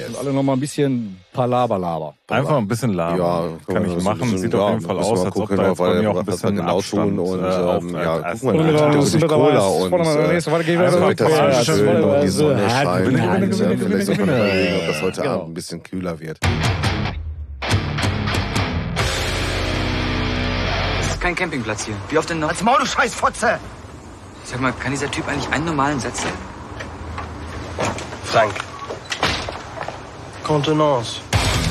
Und alle noch mal ein bisschen Palaber. Einfach ein bisschen labern. Ja, kann ich machen. Sieht auf jeden Fall aus, als ob da jetzt bei mir auch ein bisschen genau Abstand tun und ja, guck mal, da gibt es Cola und das ist schön und die Sonne scheint. Vielleicht sollte man überlegen, ob das heute Abend ein bisschen kühler wird. Das ist kein Campingplatz hier. Wie oft denn noch? Als Maul, du Scheißfotze! Sag mal, kann dieser Typ eigentlich einen normalen Satz sagen? Frank. Contenance.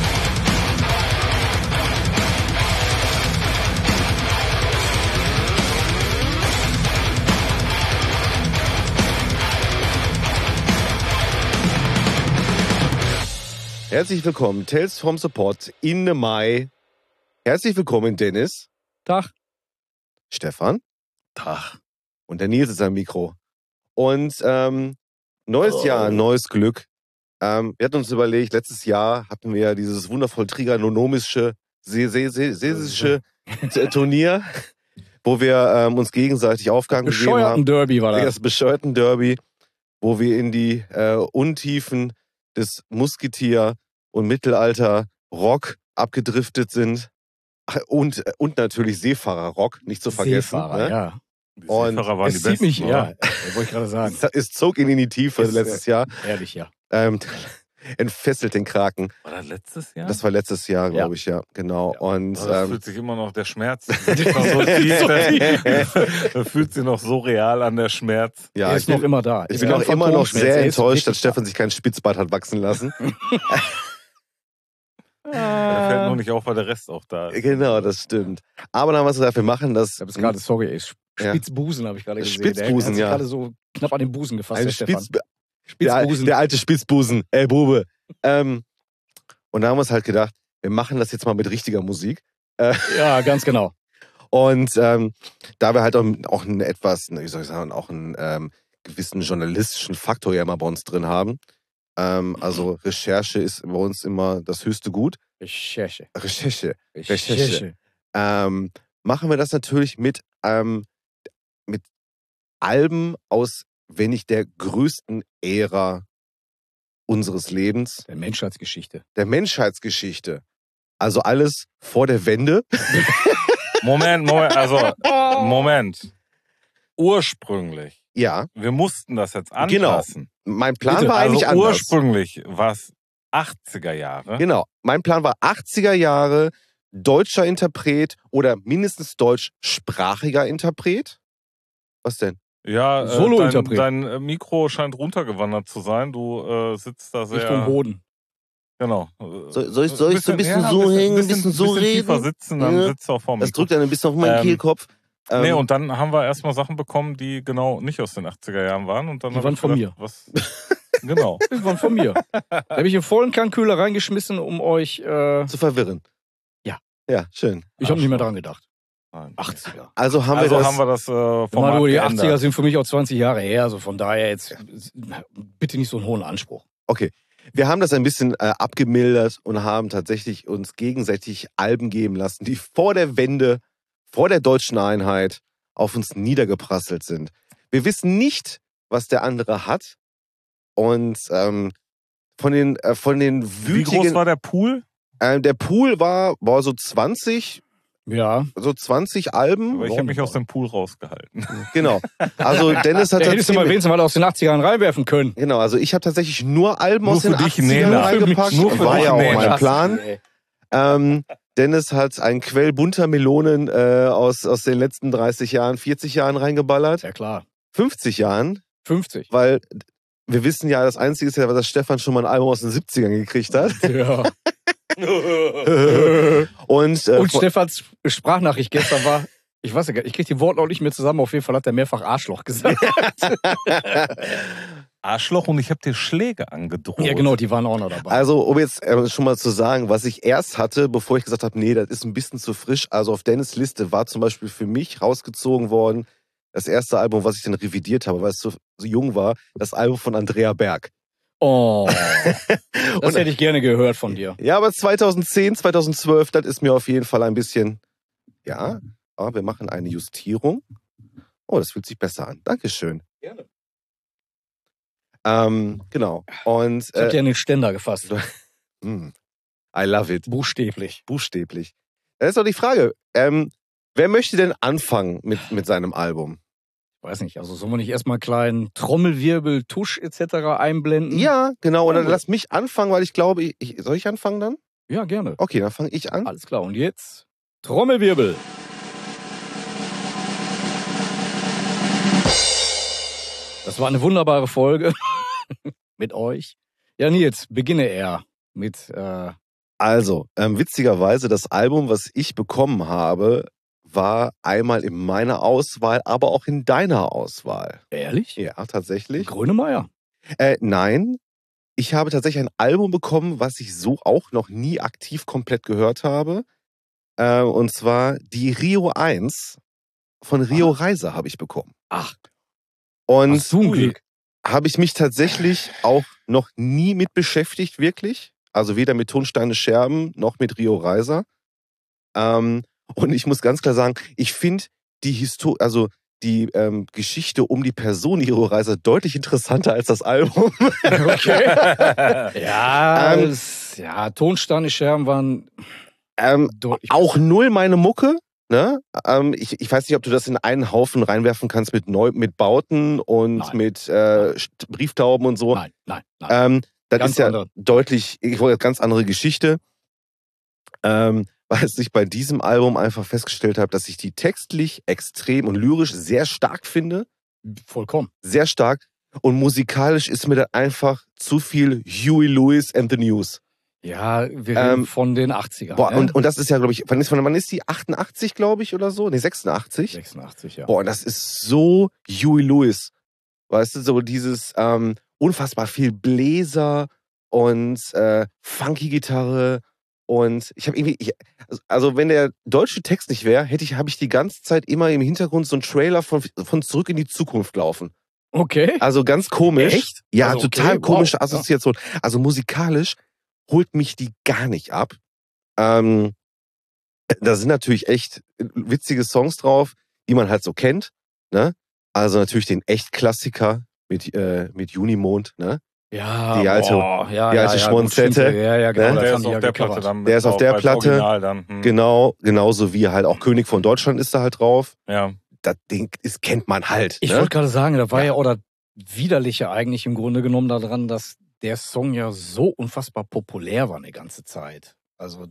Herzlich willkommen, Tales from Support in the Mai. Herzlich willkommen, Dennis. Tag. Stefan. Tag. Und der Nils ist am Mikro. Und neues Jahr, neues Glück. Wir hatten uns überlegt, letztes Jahr hatten wir ja dieses wundervoll trigonomische, sesische Turnier, wo wir uns gegenseitig Aufgaben gegeben haben. Derby war das. Das bescheuerten Derby, wo wir in die Untiefen des Musketier- und Mittelalter-Rock abgedriftet sind. Und natürlich Seefahrer-Rock, nicht zu vergessen. Seefahrer, ne? ja. Die Und Seefahrer waren die Es zieht besten, mich, oder? ja, wollte ich gerade sagen. Es zog ihn in die Tiefe Ist, letztes Jahr. Ehrlich, ja. Entfesselt den Kraken. War das letztes Jahr? Das war letztes Jahr, glaube ich, ja. Genau. Ja. Und Das fühlt sich immer noch der Schmerz. Das fühlt sich noch so real an, der Schmerz. ja, Er ich ist noch immer da. bin auch immer noch sehr enttäuscht, dass Stefan sich keinen Spitzbart hat wachsen lassen. Der fällt nur nicht auf, weil der Rest auch da ist. Genau, das stimmt. Aber dann, was wir dafür machen, das Ich habe es gerade, sorry, Spitzbusen habe ich gerade gesehen. Spitzbusen, der ja. hat sich gerade so knapp an den Busen gefasst, ein der Stefan. Spitzbusen. Der alte Spitzbusen, ey Bube. Und da haben wir uns halt gedacht, wir machen das jetzt mal mit richtiger Musik. Ja, ganz genau. Und da wir halt auch einen etwas, wie soll ich sagen, auch einen gewissen journalistischen Faktor ja immer bei uns drin haben. Also Recherche ist bei uns immer das höchste Gut. Recherche. Machen wir das natürlich mit Alben aus, wenn nicht der größten Ära unseres Lebens. Der Menschheitsgeschichte. Der Menschheitsgeschichte. Also alles vor der Wende. Moment. Ursprünglich. Ja, Wir mussten das jetzt Genau. anpassen. mein Plan Bitte, war eigentlich Also anders. ursprünglich war es 80er Jahre. Genau, mein Plan war 80er Jahre, deutscher Interpret oder mindestens deutschsprachiger Interpret. Was denn? Ja, Solo-Interpret. dein Mikro scheint runtergewandert zu sein. Du sitzt da sehr... Richtung Boden. Genau. Soll ich so ein bisschen so hängen, ein bisschen so tiefer reden? sitzen, dann Ja. sitzt du auch vor mir. Das drückt dann ein bisschen auf meinen Kehlkopf. Nee, und dann haben wir erstmal Sachen bekommen, die genau nicht aus den 80er Jahren waren. Und dann Die hab waren ich von gedacht, was? Genau. Das war von mir. Da habe ich in vollen Kahnkühler reingeschmissen, um euch... zu verwirren. Ja. Ja, schön. ich habe nicht mehr dran gedacht. Nein. 80er. Also haben Also wir das. haben wir das Format Mal du, die geändert. 80er sind für mich auch 20 Jahre her, also von daher jetzt bitte nicht so einen hohen Anspruch. Okay. Wir haben das ein bisschen abgemildert und haben tatsächlich uns gegenseitig Alben geben lassen, die vor der Wende, vor der deutschen Einheit auf uns niedergeprasselt sind. Wir wissen nicht, was der andere hat. Und von den Wie groß wütigen... war der Pool? Der Pool war so 20 Ja. Alben. Aber ich habe mich aus dem Pool rausgehalten. Genau. Also Dennis hat Da hättest du mal ziemlich- wenigstens mal aus den 80ern reinwerfen können. Genau, also ich habe tatsächlich nur Alben Nur aus den für dich, 80ern Nena. reingepackt. Nur für war dich, ja auch Nena. mein Plan. Ey. Dennis hat einen Quell bunter Melonen aus den letzten 30 Jahren, 40 Jahren reingeballert. Ja klar. 50 Jahren, 50. weil wir wissen ja, das Einzige ist ja, was Stefan schon mal ein Album aus den 70ern gekriegt hat. Ja. Und Und Stefans Sprachnachricht gestern war, ich weiß ja gar nicht, ich kriege die Worte auch nicht mehr zusammen, auf jeden Fall hat er mehrfach Arschloch gesagt. Arschloch und ich habe dir Schläge angedroht. Ja genau, die waren auch noch dabei. Also, um jetzt schon mal zu sagen, was ich erst hatte, bevor ich gesagt habe, nee, das ist ein bisschen zu frisch. Also auf Dennis Liste war zum Beispiel für mich rausgezogen worden, das erste Album, was ich dann revidiert habe, weil es so jung war, das Album von Andrea Berg. Oh, das hätte ich gerne gehört von dir. Ja, aber 2010, 2012, das ist mir auf jeden Fall ein bisschen, ja, aber wir machen eine Justierung. Oh, das fühlt sich besser an. Dankeschön. Gerne. Genau. Und Ich hab dir an den Ständer gefasst. I love it. Buchstäblich. Buchstäblich. Das ist doch die Frage. Wer möchte denn anfangen mit seinem Album? Weiß nicht, also sollen wir nicht erstmal einen kleinen Trommelwirbel, Tusch etc. einblenden? Ja, genau. Und dann Ja, lass mich anfangen, weil ich glaube, soll ich anfangen dann? Ja, gerne. Okay, dann fange ich an. Alles klar, und jetzt Trommelwirbel. Das war eine wunderbare Folge mit euch. Ja, Nils, beginne er mit... Also, witzigerweise, das Album, was ich bekommen habe, war einmal in meiner Auswahl, aber auch in deiner Auswahl. Ehrlich? Ja, tatsächlich. Grönemeyer? Nein, ich habe tatsächlich ein Album bekommen, was ich so auch noch nie aktiv komplett gehört habe. Und zwar die Rio 1 von Rio Reiser habe ich bekommen. Ach, Und hast du ein Glück. habe ich mich tatsächlich auch noch nie mit beschäftigt, wirklich. Also weder mit Tonsteine Scherben noch mit Rio Reiser. Und ich muss ganz klar sagen, ich finde die Geschichte um die Person Rio Reiser deutlich interessanter als das Album. Okay. Ja, Tonsteine Scherben waren deutlich. Auch null meine Mucke. Ne? Ich weiß nicht, ob du das in einen Haufen reinwerfen kannst mit Bauten und Nein. mit Brieftauben und so. Nein. Das Ganz ist ja andere. deutlich, ich wollte ganz andere Geschichte. Weil ich bei diesem Album einfach festgestellt habe, dass ich die textlich extrem und lyrisch sehr stark finde. Vollkommen. Sehr stark. Und musikalisch ist mir dann einfach zu viel Huey Lewis and the News. Ja, wir reden von den 80ern. Boah, ne? und das ist ja, glaube ich, wann ist die? 88, glaube ich, oder so? Nee, 86. 86, ja. Boah, und das ist so Huey Lewis. Weißt du, so dieses unfassbar viel Bläser und funky Gitarre. Und ich habe irgendwie, also wenn der deutsche Text nicht wäre, habe ich die ganze Zeit immer im Hintergrund so einen Trailer von Zurück in die Zukunft laufen. Okay. Also ganz komisch. Echt? Ja, Also, total okay, komische wow. Assoziation. Also musikalisch holt mich die gar nicht ab. Da sind natürlich echt witzige Songs drauf, die man halt so kennt. Ne? Also natürlich den Echt-Klassiker mit Junimond. Ne? Ja, die alte Schmonzette. Ja, genau. Ne? Der Das ist haben die auf ja der Platte gecovert. dann. Der ist auf der als Platte. Original dann. Genauso wie halt auch König von Deutschland ist da halt drauf. Ja. Das Ding kennt man halt. Ich ne? wollte gerade sagen, da war ja oder Widerliche eigentlich im Grunde genommen daran, dass der Song ja so unfassbar populär war eine ganze Zeit. Also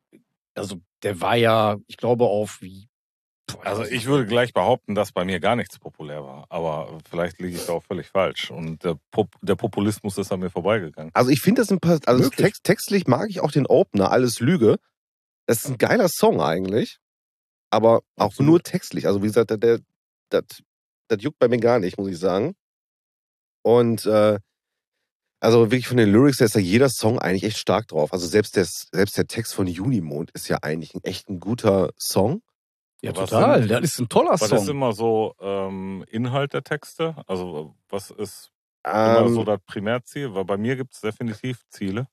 der war ja, ich glaube, Also ich würde gleich behaupten, dass bei mir gar nichts populär war. Aber vielleicht liege ich da auch völlig falsch. Und der Populismus ist an mir vorbeigegangen. Also ich finde das textlich mag ich auch den Opener, Alles Lüge. Das ist ein geiler Song eigentlich. Aber auch Absolut. nur textlich. Also wie gesagt, das juckt bei mir gar nicht, muss ich sagen. Und also wirklich von den Lyrics, da ist ja jeder Song eigentlich echt stark drauf. Also selbst der Text von Junimond ist ja eigentlich echt ein guter Song. Ja, Was total. sind- Das ist ein toller Was ist Song. immer so Inhalt der Texte? Also was ist immer so das Primärziel? Weil bei mir gibt es definitiv Ziele.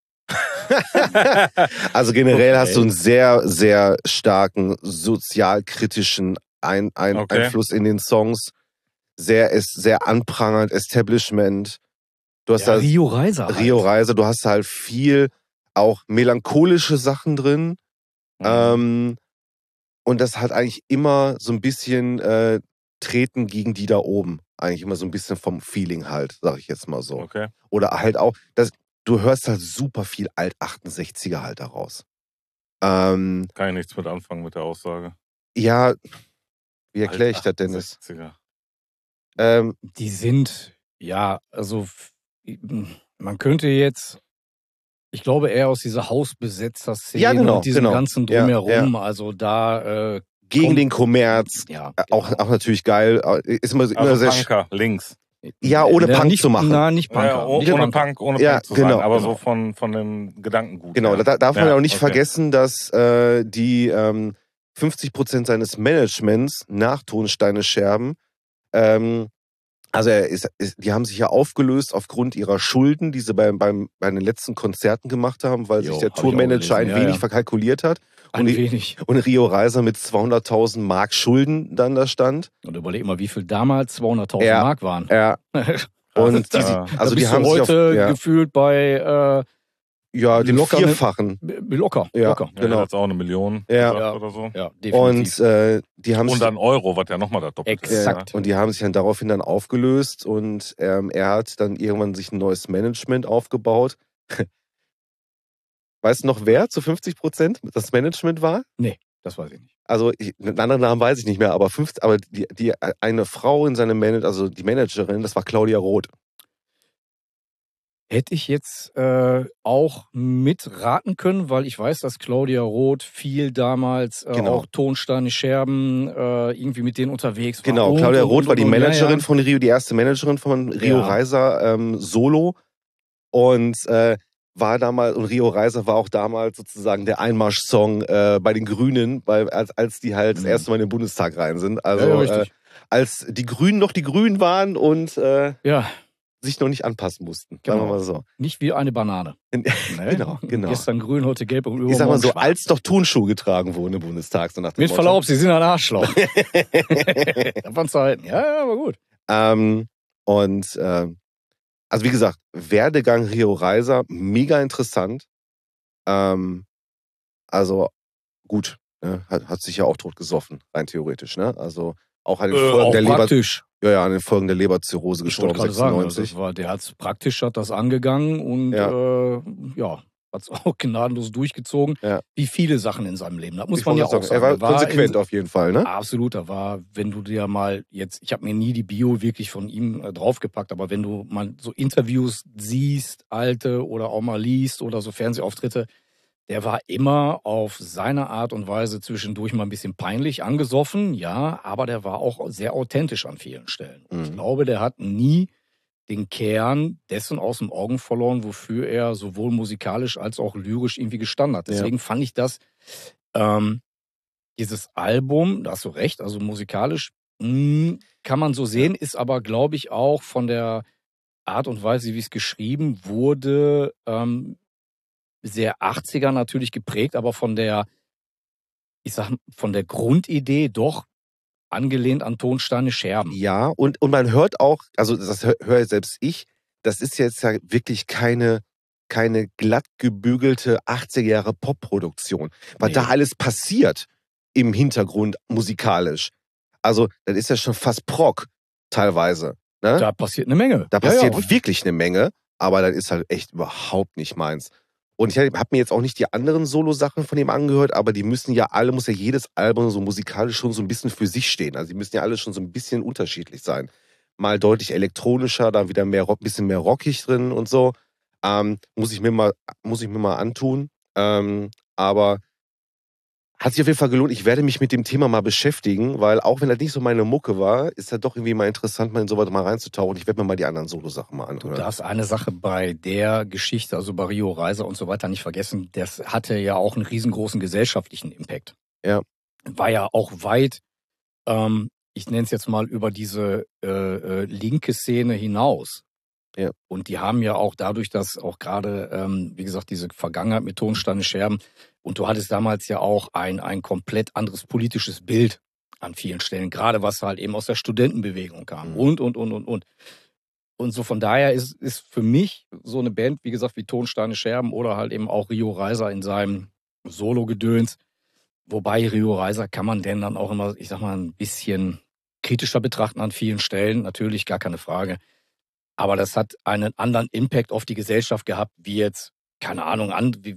Also generell Okay. hast du einen sehr, sehr starken sozialkritischen Einfluss in den Songs. Sehr anprangernd, Establishment. Du hast Ja, da Rio Reiser. Halt. Rio Reiser, du hast halt viel auch melancholische Sachen drin. Mhm. Und das hat eigentlich immer so ein bisschen Treten gegen die da oben. Eigentlich immer so ein bisschen vom Feeling halt, sag ich jetzt mal so. Okay. Oder halt auch, du hörst halt super viel Alt-68er halt daraus. Kann ich nichts mit anfangen mit der Aussage. Ja, wie erkläre ich das, Dennis? 68er. Die sind, also man könnte jetzt, ich glaube eher aus dieser Hausbesetzer-Szene Ja, genau, und diesem genau. ganzen Ja, Drumherum, also da Gegen den Kommerz. ja, Auch natürlich geil. Ist immer sehr Also Punker, links. Ja, ohne Punk nicht, zu machen. Nein, nicht Punker. Ja, nicht ohne Punker. Punk, ohne Ja, Punk zu genau, sein, aber genau. so von dem Gedankengut. Genau, her. da darf man ja auch nicht okay. vergessen, dass die 50% seines Managements nach Tonsteine Scherben, also die haben sich ja aufgelöst aufgrund ihrer Schulden, die sie bei den letzten Konzerten gemacht haben, weil Jo, sich der hab ich auch Tourmanager ein gelesen, wenig ja. verkalkuliert hat Ein wenig. und Rio Reiser mit 200.000 Mark Schulden dann da stand. Und überleg mal, wie viel damals 200.000 Ja. Mark waren. Ja. Und Ja. also die bist haben du sich heute gefühlt bei den locker Vierfachen. locker. Ja. locker. Ja, Genau. jetzt auch 1 Million Ja. gesagt oder so. Ja, Und definitiv. die haben Und sich dann Euro, was ja nochmal das Doppelte ist. Exakt. und die haben sich dann daraufhin dann aufgelöst und er hat dann irgendwann sich ein neues Management aufgebaut. Weißt du noch, wer zu 50% das Management war? Das weiß ich nicht. Also einen anderen Namen weiß ich nicht mehr, aber eine Frau in seinem Management, also die Managerin, das war Claudia Roth. Hätte ich jetzt auch mitraten können, weil ich weiß, dass Claudia Roth viel damals Genau. auch Tonsteine, Scherben irgendwie mit denen unterwegs war. Genau, Und, Claudia und, Roth und, war die und, Managerin ja. von Rio, die erste Managerin von Rio Ja. Reiser Solo. Und war damals, und Rio Reiser war auch damals sozusagen der Einmarsch-Song bei den Grünen, als die halt das erste Mal in den Bundestag rein sind. Also Ja, richtig. als die Grünen noch die Grünen waren und Ja, sich noch nicht anpassen mussten. Sagen wir Genau. mal so. nicht wie eine Banane. Ne? Genau. Gestern grün, heute gelb und Ich sag mal übermorgen so, schwarz. als doch Turnschuhe getragen wurden im Bundestag. So nach dem Mit Motto. Verlaub, Sie sind ein Arschloch. Das waren Zeiten. Ja, aber gut. Also wie gesagt, Werdegang Rio Reiser, mega interessant. Also gut, ne, hat sich ja auch tot gesoffen, rein theoretisch. Ne? Also auch an den Folgen Auch der Leber, praktisch. an den Folgen der Leberzirrhose Ich wollte gestorben, gerade sagen, 96. der hat's praktisch, hat das angegangen und hat es auch gnadenlos durchgezogen. Ja. Wie viele Sachen in seinem Leben. Das muss Ich man ja wollte auch sagen. er war konsequent auf jeden Fall, ne? Absolut, da war, wenn du dir mal jetzt, ich habe mir nie die Bio wirklich von ihm draufgepackt, aber wenn du mal so Interviews siehst, alte oder auch mal liest oder so Fernsehauftritte, der war immer auf seine Art und Weise zwischendurch mal ein bisschen peinlich angesoffen, ja, aber der war auch sehr authentisch an vielen Stellen. Und ich glaube, der hat nie den Kern dessen aus den Augen verloren, wofür er sowohl musikalisch als auch lyrisch irgendwie gestanden hat. Deswegen fand ich das, dieses Album, da hast du recht, also musikalisch kann man so sehen, ist aber, glaube ich, auch von der Art und Weise, wie es geschrieben wurde, sehr 80er natürlich geprägt, aber von der Grundidee doch angelehnt an Tonsteine Scherben. Ja, und man hört auch, also das höre selbst ich, das ist jetzt ja wirklich keine glatt gebügelte 80er Jahre Popproduktion. Was da alles passiert im Hintergrund musikalisch. Also, das ist ja schon fast Prog teilweise. Ne? Da passiert eine Menge. Da passiert wirklich eine Menge, aber das ist halt echt überhaupt nicht meins. Und ich habe mir jetzt auch nicht die anderen Solo-Sachen von ihm angehört, aber die muss ja jedes Album so musikalisch schon so ein bisschen für sich stehen. Also die müssen ja alle schon so ein bisschen unterschiedlich sein. Mal deutlich elektronischer, dann wieder bisschen mehr rockig drin und so. Muss ich mir mal antun. Aber hat sich auf jeden Fall gelohnt. Ich werde mich mit dem Thema mal beschäftigen, weil auch wenn das nicht so meine Mucke war, ist das doch irgendwie mal interessant, mal in sowas mal reinzutauchen. Ich werde mir mal die anderen Solo-Sachen mal anhören. Du darfst eine Sache bei der Geschichte, also bei Rio Reiser und so weiter, nicht vergessen. Das hatte ja auch einen riesengroßen gesellschaftlichen Impact. Ja. War ja auch weit, ich nenne es jetzt mal, über diese linke Szene hinaus. Ja. Und die haben ja auch dadurch, dass auch gerade, wie gesagt, diese Vergangenheit mit Tonsteine Scherben, und du hattest damals ja auch ein komplett anderes politisches Bild an vielen Stellen, gerade was halt eben aus der Studentenbewegung kam und. Und so von daher ist für mich so eine Band, wie gesagt, wie Tonsteine Scherben oder halt eben auch Rio Reiser in seinem Solo-Gedöns. Wobei Rio Reiser kann man denn dann auch immer, ich sag mal, ein bisschen kritischer betrachten an vielen Stellen. Natürlich, gar keine Frage. Aber das hat einen anderen Impact auf die Gesellschaft gehabt, wie jetzt, keine Ahnung,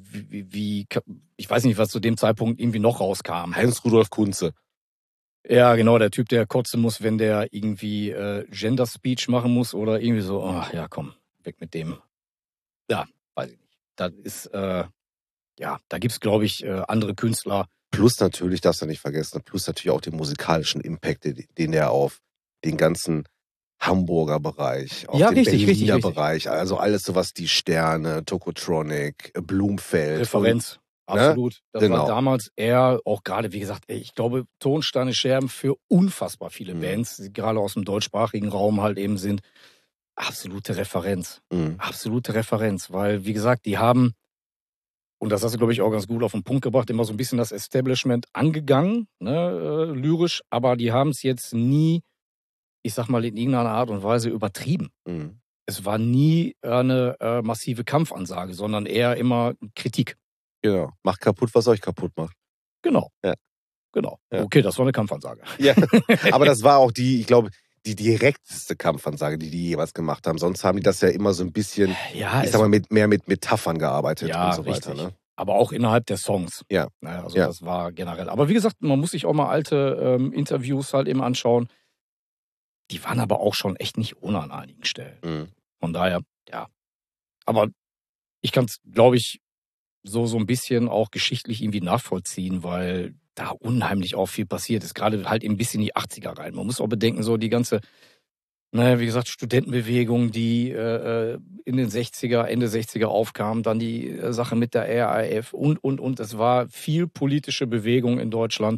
ich weiß nicht, was zu dem Zeitpunkt irgendwie noch rauskam. Heinz-Rudolf Kunze. Ja, genau, der Typ, der kotzen muss, wenn der irgendwie Gender Speech machen muss oder irgendwie so, ach ja, komm, weg mit dem. Ja, weiß ich nicht. Das ist, da gibt's, glaube ich, andere Künstler. Plus natürlich, darfst du nicht vergessen, plus natürlich auch den musikalischen Impact, den er auf den ganzen Hamburger Bereich, auf den Berliner Bereich, also alles so was, die Sterne, Tokotronic, Blumfeld. Referenz. Absolut. Das Genau. war damals eher auch gerade, wie gesagt, ich glaube, Tonsteine Scherben für unfassbar viele Bands, die gerade aus dem deutschsprachigen Raum halt eben sind, absolute Referenz. Absolute Referenz, weil, wie gesagt, die haben, und das hast du, glaube ich, auch ganz gut auf den Punkt gebracht, immer so ein bisschen das Establishment angegangen, ne, lyrisch, aber die haben es jetzt nie, ich sag mal, in irgendeiner Art und Weise übertrieben. es war nie eine massive Kampfansage, sondern eher immer Kritik. Genau. Macht kaputt, was euch kaputt macht. Genau. Ja. Genau. Ja. Okay, das war eine Kampfansage. Ja. Aber das war auch ich glaube, die direkteste Kampfansage, die jemals gemacht haben. Sonst haben die das ja immer so ein bisschen, Ja, ich sag mal, mehr mit Metaphern gearbeitet Ja, und so weiter. richtig. Ne? Aber auch innerhalb der Songs. Ja. Naja, also Ja. das war generell. Aber wie gesagt, man muss sich auch mal alte Interviews halt eben anschauen. Die waren aber auch schon echt nicht ohne an einigen Stellen. Mhm. Von daher, ja. Aber ich kann es, glaube ich, so ein bisschen auch geschichtlich irgendwie nachvollziehen, weil da unheimlich auch viel passiert ist. Gerade halt eben ein bisschen in die 80er rein. Man muss auch bedenken, so die ganze, naja, wie gesagt, Studentenbewegung, die in den 60er, Ende 60er aufkam, dann die Sache mit der RAF und. Es war viel politische Bewegung in Deutschland,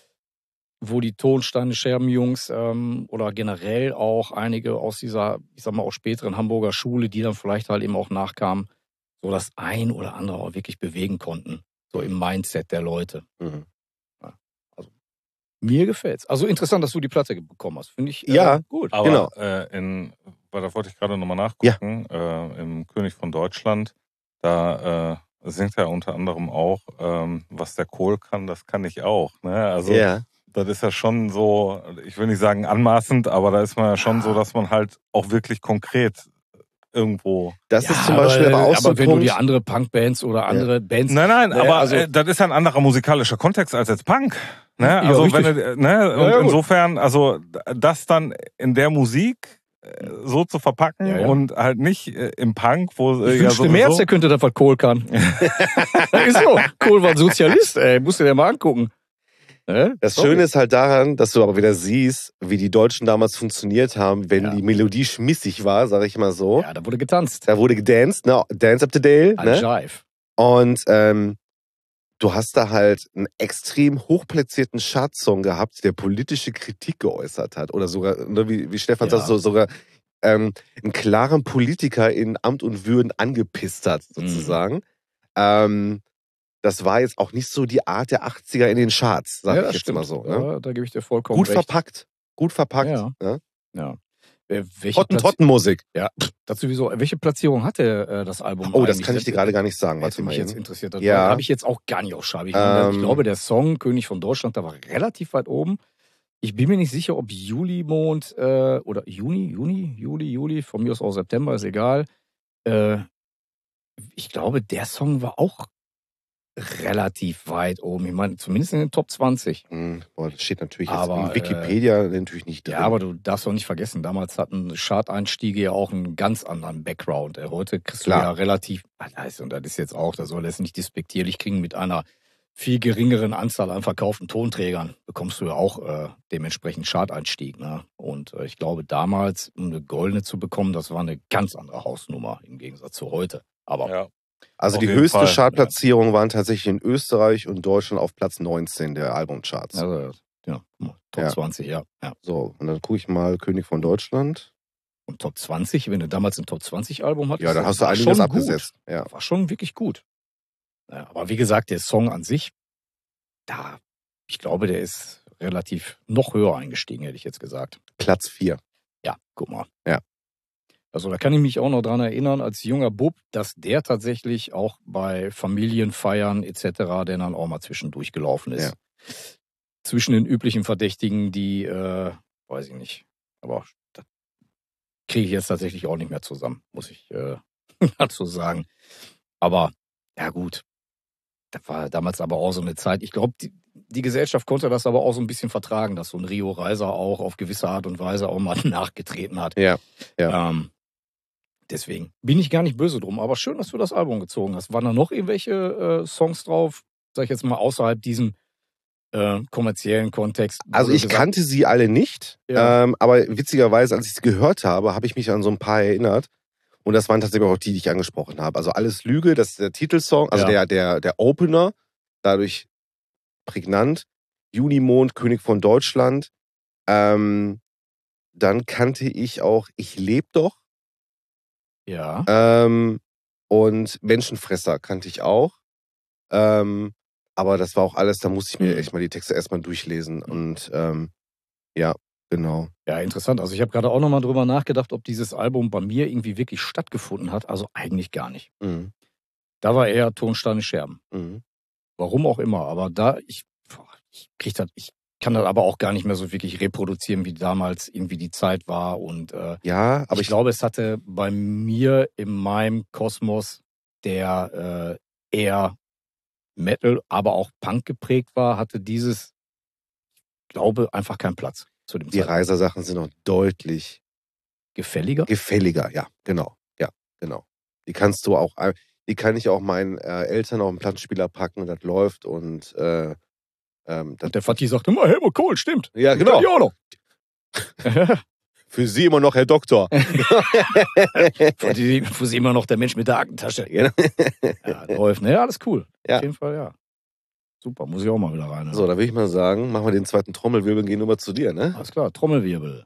wo die Tonsteine-Scherben-Jungs oder generell auch einige aus dieser, ich sag mal, auch späteren Hamburger Schule, die dann vielleicht halt eben auch nachkamen, so das ein oder andere auch wirklich bewegen konnten. So im Mindset der Leute. Mhm. Also, mir gefällt's. Also interessant, dass du die Platte bekommen hast. Finde ich Ja. gut. Aber Genau. weil da wollte ich gerade nochmal nachgucken, im König von Deutschland, da singt er unter anderem auch, was der Kohl kann, das kann ich auch. Ne? Also Ja. das ist ja schon so, ich will nicht sagen anmaßend, aber da ist man ja schon so, dass man halt auch wirklich konkret irgendwo... Das ist zum Beispiel aber auch so ein wenn du Punkt. dir andere Punkbands oder andere Bands... Nein, Ne, aber also- das ist ja ein anderer musikalischer Kontext als jetzt Punk. Ne? Ja, Also richtig. wenn du, ne? Und Ja, gut. insofern, also das dann in der Musik so zu verpacken Ja, ja. und halt nicht im Punk, wo Ich ja wünschte Merz, sowieso... der könnte das, was Kohl kann. Ist so. Kohl war ein Sozialist, ey. Musst du dir mal angucken. Das Sorry. Schöne ist halt daran, dass du aber wieder siehst, wie die Deutschen damals funktioniert haben, wenn Ja. die Melodie schmissig war, sag ich mal so. Ja, da wurde getanzt. Da wurde gedanced, ne? Dance up the Dale. Ein Ne? Jive. Und du hast da halt einen extrem hochplatzierten Chartsong gehabt, der politische Kritik geäußert hat. Oder sogar, ne, wie Stefan Ja. sagt, sogar einen klaren Politiker in Amt und Würden angepisst hat, sozusagen. Das war jetzt auch nicht so die Art der 80er in den Charts, sag Ja, ich das jetzt stimmt. mal so. Ne? Ja, da gebe ich dir vollkommen Gut recht. verpackt. Gut verpackt. Ja. Ne? Ja. Welche Hottenmusik. Ja, das sowieso. Welche Platzierung hatte das Album Oh, das eigentlich? kann ich dir gerade gar nicht sagen. Hätte Warte mal mich jetzt eben. interessiert. Das Ja. habe ich jetzt auch gar nicht aufschreiben. Ich glaube, der Song König von Deutschland, da war relativ weit oben. Ich bin mir nicht sicher, ob Julimond oder Juli, von mir aus auch September, ist egal. Ich glaube, der Song war auch relativ weit oben. Ich meine, zumindest in den Top 20. Boah, das steht natürlich jetzt Aber, in Wikipedia natürlich nicht drin. Ja, aber du darfst doch nicht vergessen, damals hatten Chart-Einstiege ja auch einen ganz anderen Background. Heute kriegst du Klar. ja relativ, und das ist jetzt auch, das soll jetzt nicht despektierlich klingen, mit einer viel geringeren Anzahl an verkauften Tonträgern bekommst du ja auch dementsprechend Chart-Einstieg. Ne? Und ich glaube, damals, um eine goldene zu bekommen, das war eine ganz andere Hausnummer im Gegensatz zu heute. Aber Ja. Also Auf die jeden höchste Fall, Chartplatzierung waren tatsächlich in Österreich und Deutschland auf Platz 19 der Albumcharts. also, ja, Top Ja. 20, ja. So, und dann gucke ich mal König von Deutschland. Und Top 20, wenn du damals ein Top 20 Album hattest, Ja, dann hast du war einiges schon abgesetzt. Gut. Ja. War schon wirklich gut. Ja, aber wie gesagt, der Song an sich, ich glaube, der ist relativ noch höher eingestiegen, hätte ich jetzt gesagt. Platz 4. Ja, guck mal. Ja. Also da kann ich mich auch noch dran erinnern, als junger Bub, dass der tatsächlich auch bei Familienfeiern etc., der dann auch mal zwischendurch gelaufen ist. Ja. Zwischen den üblichen Verdächtigen, die, weiß ich nicht, aber das kriege ich jetzt tatsächlich auch nicht mehr zusammen, muss ich dazu sagen. Aber, ja gut, das war damals aber auch so eine Zeit, ich glaube, die Gesellschaft konnte das aber auch so ein bisschen vertragen, dass so ein Rio Reiser auch auf gewisse Art und Weise auch mal nachgetreten hat. Ja. Deswegen bin ich gar nicht böse drum, aber schön, dass du das Album gezogen hast. Waren da noch irgendwelche Songs drauf, sag ich jetzt mal, außerhalb diesem kommerziellen Kontext? Also ich kannte sie alle nicht, Ja. aber witzigerweise, als ich sie gehört habe, habe ich mich an so ein paar erinnert. Und das waren tatsächlich auch die ich angesprochen habe. Also Alles Lüge, das ist der Titelsong, also der Opener, dadurch prägnant. Junimond, König von Deutschland. Dann kannte ich auch Ich leb doch. Ja. Und Menschenfresser kannte ich auch. Aber das war auch alles, da musste ich mir echt mal die Texte erstmal durchlesen. Und ja, Genau. Ja, interessant. Also ich habe gerade auch nochmal drüber nachgedacht, ob dieses Album bei mir irgendwie wirklich stattgefunden hat. Also eigentlich gar nicht. Mhm. Da war eher Tonsteine Scherben. Mhm. Warum auch immer. Aber da, ich kann das aber auch gar nicht mehr so wirklich reproduzieren, wie damals irgendwie die Zeit war. Und Ja, aber ich glaube, es hatte bei mir in meinem Kosmos, der eher Metal, aber auch Punk geprägt war, hatte dieses, glaube, einfach keinen Platz zu dem die Zeitpunkt. Reiser-Sachen sind noch deutlich Gefälliger? gefälliger, ja, genau. Ja, genau. Die kann ich auch meinen Eltern auf den Plattenspieler packen und das läuft und Und der Fatih sagt immer, Helmut Kohl, stimmt. ja, Das genau. kann ich auch noch. Für Sie immer noch Herr Doktor. Für sie immer noch der Mensch mit der Aktentasche. Genau. Ja, läuft. Ne, alles cool. Ja. Auf jeden Fall, ja. Super, muss ich auch mal wieder rein. So, da würde ich mal sagen, machen wir den zweiten Trommelwirbel und gehen rüber zu dir, ne? Alles klar, Trommelwirbel.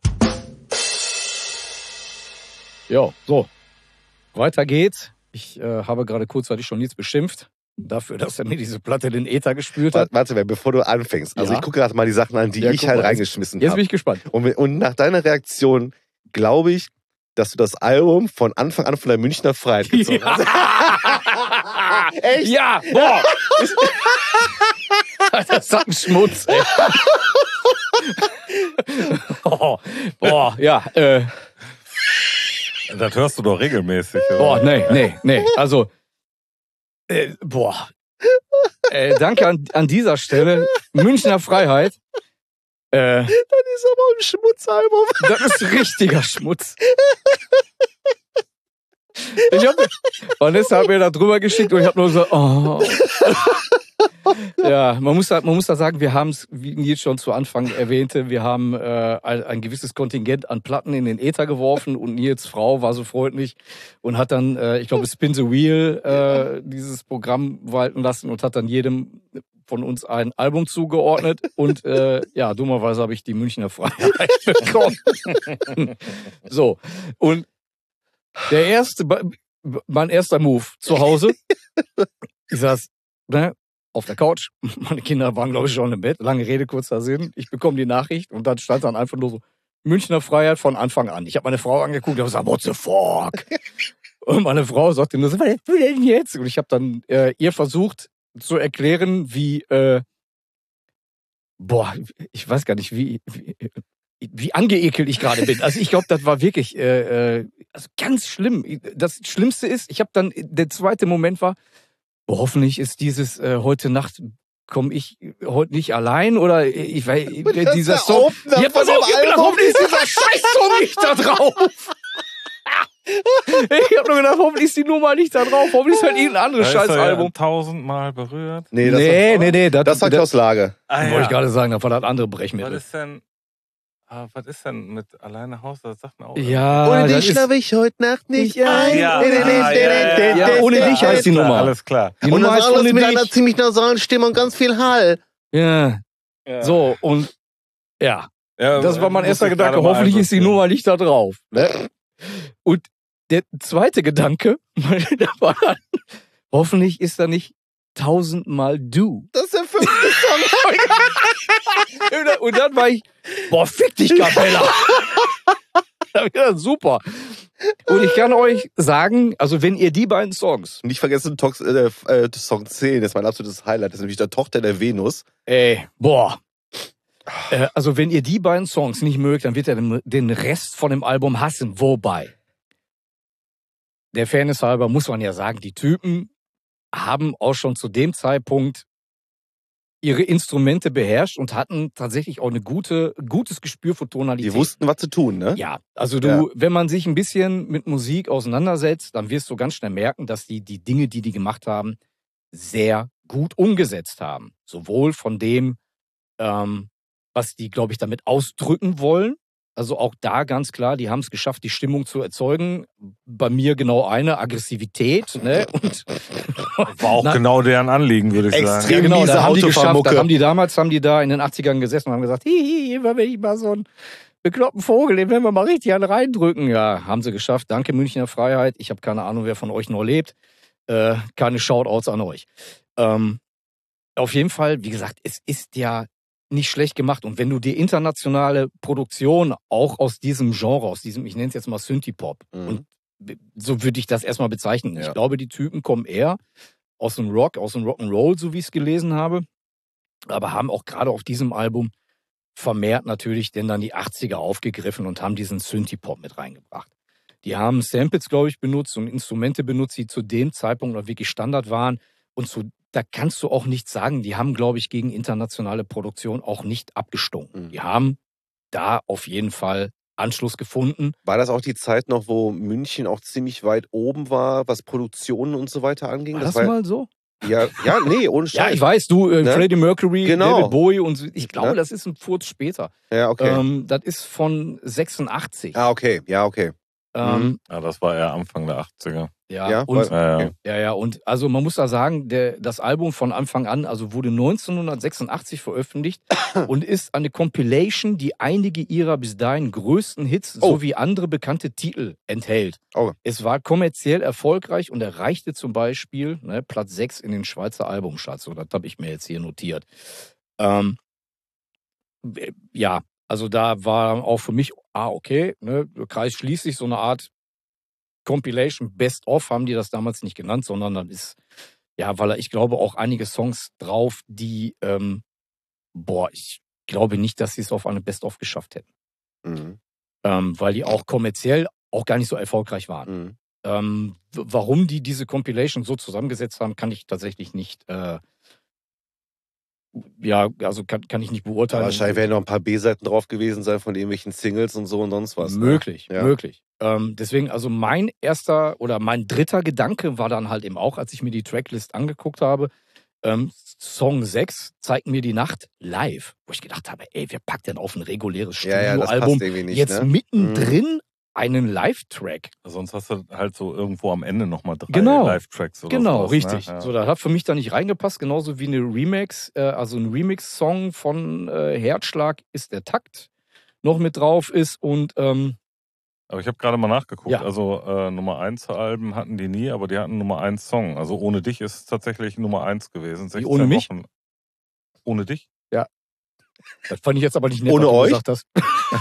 Ja, so. Weiter geht's. Ich habe gerade kurzzeitig schon Nils beschimpft. Dafür, dass er mir diese Platte in den Äther gespült hat. Warte, bevor du anfängst. Also Ja. ich gucke gerade mal die Sachen an, die Ja, ich guck halt mal, reingeschmissen Jetzt bin habe. ich gespannt. Und nach deiner Reaktion glaube ich, dass du das Album von Anfang an von der Münchner Freiheit gezogen hast. Echt? Ja, boah. Das hat einen Schmutz, ey. Boah, ja. Das hörst du doch regelmäßig, oder? Boah, nee. Also, boah. Danke an dieser Stelle. Münchner Freiheit. Das ist aber ein Schmutzalbum. Das ist richtiger Schmutz. Vanessa hat mir da drüber geschickt und ich habe nur so, oh. Ja, man muss da sagen, wir haben es, wie Nils schon zu Anfang erwähnte, wir haben ein gewisses Kontingent an Platten in den Äther geworfen und Nils Frau war so freundlich und hat dann, ich glaube, Spin the Wheel, dieses Programm walten lassen und hat dann jedem von uns ein Album zugeordnet und ja, dummerweise habe ich die Münchner Freiheit bekommen. So, und mein erster Move zu Hause, ich saß auf der Couch, meine Kinder waren, glaube ich, schon im Bett, lange Rede, kurzer Sinn, ich bekomme die Nachricht und dann stand dann einfach nur so, Münchner Freiheit von Anfang an. Ich habe meine Frau angeguckt und habe gesagt, what the fuck? Und meine Frau sagte nur so, was willst du denn jetzt? Und ich habe dann ihr versucht zu erklären, wie, ich weiß gar nicht, wie angeekelt ich gerade bin. Also ich glaube, das war wirklich also ganz schlimm. Das Schlimmste ist, ich habe dann, der zweite Moment war, hoffentlich ist dieses heute Nacht komme ich heute nicht allein oder ich weiß, dieser Song. Ja, pass auf, hoffentlich ist dieser Scheiß-Song nicht da drauf. Ich habe nur gedacht, hoffentlich ist die Nummer nicht da drauf. Hoffentlich ist halt irgendein anderes Scheißalbum. 1000-mal berührt. Nee, das war Klaus Lage. Wollte ich gerade sagen, das war das andere Brechmittel. Was ist denn mit Alleine Haus? Das sagt mir auch. Ja, ohne dich schlafe ich heute Nacht nicht ein. Ja, ohne dich heißt die Nummer. Alles klar. Die Und Nummer das heißt alles ohne mit einer dich. ziemlich nasalen Stimme und ganz viel Hall. Ja. So, und ja, das war mein erster Gedanke. Hoffentlich ist die Nummer nicht da drauf. Ne? Und der zweite Gedanke, da war dann, hoffentlich ist da nicht 1000-mal Du. Das ist der 5. Song. Und dann war ich, boah, fick dich, Capella. Ja, super. Und ich kann euch sagen, also wenn ihr die beiden Songs... Nicht vergessen, Song 10 ist mein absolutes Highlight. Das ist nämlich der Tochter der Venus. Boah. Also wenn ihr die beiden Songs nicht mögt, dann wird ihr den Rest von dem Album hassen. Wobei, der Fairness halber muss man ja sagen, die Typen haben auch schon zu dem Zeitpunkt ihre Instrumente beherrscht und hatten tatsächlich auch ein gutes Gespür für Tonalität. Die wussten, was zu tun, ne? Ja, also Ja. wenn man sich ein bisschen mit Musik auseinandersetzt, dann wirst du ganz schnell merken, dass die Dinge, die gemacht haben, sehr gut umgesetzt haben. Sowohl von dem, was die, glaube ich, damit ausdrücken wollen. Also auch da ganz klar, die haben es geschafft, die Stimmung zu erzeugen. Bei mir genau eine, Aggressivität. Ne? Und War auch genau deren Anliegen, würde ich sagen. Extrem. ja, genau, miese da haben die geschafft. Autofahrmucke. Haben die da in den 80ern gesessen und haben gesagt, wenn ich mal so einen bekloppten Vogel, den werden wir mal richtig an reindrücken. Ja, haben sie geschafft. Danke, Münchner Freiheit. Ich habe keine Ahnung, wer von euch noch lebt. Keine Shoutouts an euch. Auf jeden Fall, wie gesagt, es ist ja nicht schlecht gemacht. Und wenn du die internationale Produktion auch aus diesem Genre, aus diesem, ich nenne es jetzt mal Synthie-Pop, und so würde ich das erstmal bezeichnen. Ja. Ich glaube, die Typen kommen eher aus dem Rock, aus dem Rock'n'Roll, so wie ich es gelesen habe, aber haben auch gerade auf diesem Album vermehrt natürlich denn dann die 80er aufgegriffen und haben diesen Synthie-Pop mit reingebracht. Die haben Samples, glaube ich, benutzt und Instrumente benutzt, die zu dem Zeitpunkt noch wirklich Standard waren. Und da kannst du auch nichts sagen. Die haben, glaube ich, gegen internationale Produktion auch nicht abgestunken. Die haben da auf jeden Fall Anschluss gefunden. War das auch die Zeit noch, wo München auch ziemlich weit oben war, was Produktionen und so weiter anging? War das mal so? Ja, nee, ohne Scheiß. Ja, ich weiß, du, Ne? Freddie Mercury, Genau. David Bowie und so. Ich glaube, Ne? das ist ein Furz später. Ja, okay. Das ist von 86. Okay. Ja, okay. Ähm, Ja, das war eher Anfang der 80er. Ja, und okay. Ja, und also man muss da sagen, das Album von Anfang an, also wurde 1986 veröffentlicht und ist eine Compilation, die einige ihrer bis dahin größten Hits sowie andere bekannte Titel enthält. Oh. Es war kommerziell erfolgreich und erreichte zum Beispiel Platz 6 in den Schweizer Albumcharts. So, das habe ich mir jetzt hier notiert. Ja, also da war auch für mich, okay, der Kreis schließt sich, so eine Art Compilation Best of haben die das damals nicht genannt, sondern dann ist, weil ich glaube auch einige Songs drauf, die, ich glaube nicht, dass sie es auf eine Best of geschafft hätten. Weil die auch kommerziell auch gar nicht so erfolgreich waren. Warum die diese Compilation so zusammengesetzt haben, kann ich tatsächlich nicht, kann ich nicht beurteilen. Ja, wahrscheinlich werden noch ein paar B-Seiten drauf gewesen sein von irgendwelchen Singles und so und sonst was. Möglich, ne? Ja. möglich. Deswegen, also mein dritter Gedanke war dann halt eben auch, als ich mir die Tracklist angeguckt habe, Song 6, Zeig mir die Nacht live. Wo ich gedacht habe, wer packt denn auf ein reguläres Ja, das Studioalbum passt irgendwie nicht, jetzt ne? mittendrin einen Live-Track? Sonst hast du halt so irgendwo am Ende nochmal 3 Genau. Live-Tracks oder Genau, sowas, richtig. Ne? Ja. So, das hat für mich da nicht reingepasst, genauso wie eine ein Remix-Song von Herzschlag ist der Takt noch mit drauf ist und Aber ich habe gerade mal nachgeguckt. Ja. Also Nummer 1 Alben hatten die nie, aber die hatten Nummer 1 Song. Also Ohne dich ist es tatsächlich Nummer 1 gewesen. 16 ohne mich? Wochen. Ohne dich? das fand ich jetzt aber nicht nett, Ohne was du euch? gesagt hast.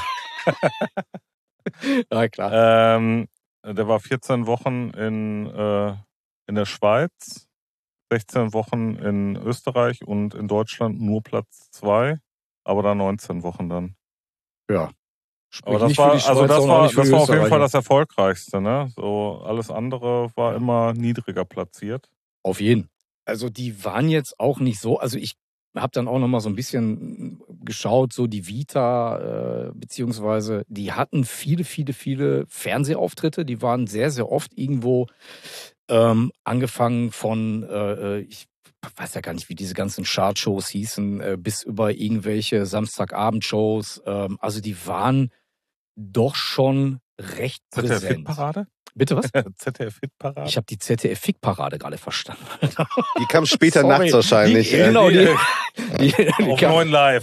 Ja, klar. Der war 14 Wochen in der Schweiz, 16 Wochen in Österreich und in Deutschland nur Platz 2, aber da 19 Wochen dann. Ja. Aber das war, das war auf jeden Fall das Erfolgreichste, ne? So alles andere war immer niedriger platziert. Auf jeden. Also die waren jetzt auch nicht so, also ich habe dann auch noch mal so ein bisschen geschaut, so die Vita, beziehungsweise die hatten viele Fernsehauftritte, die waren sehr, sehr oft irgendwo angefangen von, ich weiß ja gar nicht, wie diese ganzen Chartshows hießen, bis über irgendwelche Samstagabendshows. Also die waren doch schon recht präsent. ZDF-Hitparade? Bitte was? ZDF-Hitparade? Ich habe die ZDF-Fick-Parade gerade verstanden. Die kam später Sorry. nachts wahrscheinlich. Genau, die Auf kam, 9 Live.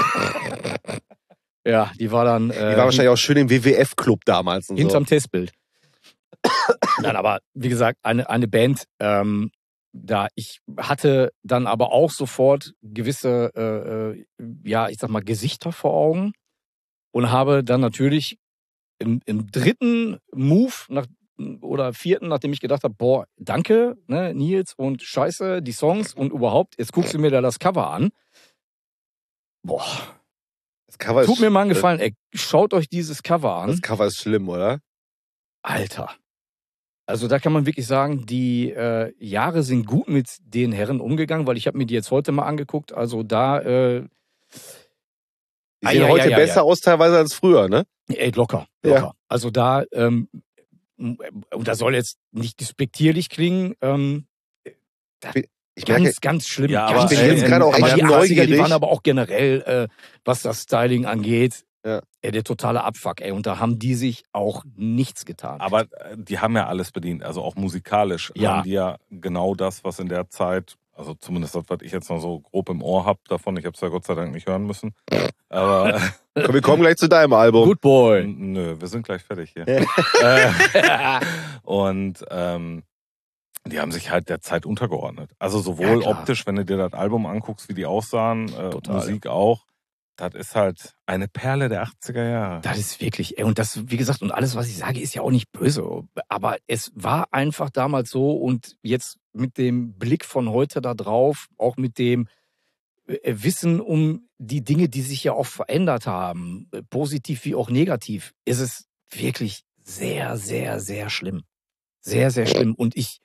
ja, die war dann Die war wahrscheinlich auch schön im WWF-Club damals und hinterm Testbild. Nein, aber wie gesagt, eine Band, ich hatte dann aber auch sofort gewisse, ich sag mal, Gesichter vor Augen und habe dann natürlich im dritten Move oder vierten, nachdem ich gedacht habe, danke, ne, Nils und scheiße, die Songs und überhaupt, jetzt guckst du mir da das Cover an. Das Cover Tut mir mal einen Gefallen, schaut euch dieses Cover an. Das Cover ist schlimm, oder? Alter. Also da kann man wirklich sagen, die Jahre sind gut mit den Herren umgegangen, weil ich habe mir die jetzt heute mal angeguckt. Also da Die sehen heute besser aus teilweise als früher, ne? Ey, locker. Ja. Also da, und das soll jetzt nicht despektierlich klingen, Ich merke, ganz schlimm. Ja, ganz aber ich bin jetzt gerade auch aber echt die 80er, die neugierig. waren aber auch generell, was das Styling angeht, Ja. der totale Abfuck, ey. Und da haben die sich auch nichts getan. Aber die haben ja alles bedient, also auch musikalisch haben die ja genau das, was in der Zeit, also zumindest das, was ich jetzt noch so grob im Ohr habe davon, ich habe es ja Gott sei Dank nicht hören müssen, aber wir kommen gleich zu deinem Album. Good boy. nö, wir sind gleich fertig hier. Und Die haben sich halt der Zeit untergeordnet. Also sowohl optisch, wenn du dir das Album anguckst, wie die aussahen, Musik auch. Das ist halt eine Perle der 80er Jahre. Das ist wirklich, und das, wie gesagt, und alles, was ich sage, ist ja auch nicht böse. Aber es war einfach damals so und jetzt mit dem Blick von heute da drauf, auch mit dem Wissen um die Dinge, die sich ja auch verändert haben, positiv wie auch negativ, ist es wirklich sehr, sehr, sehr schlimm. Sehr, sehr schlimm. Und ich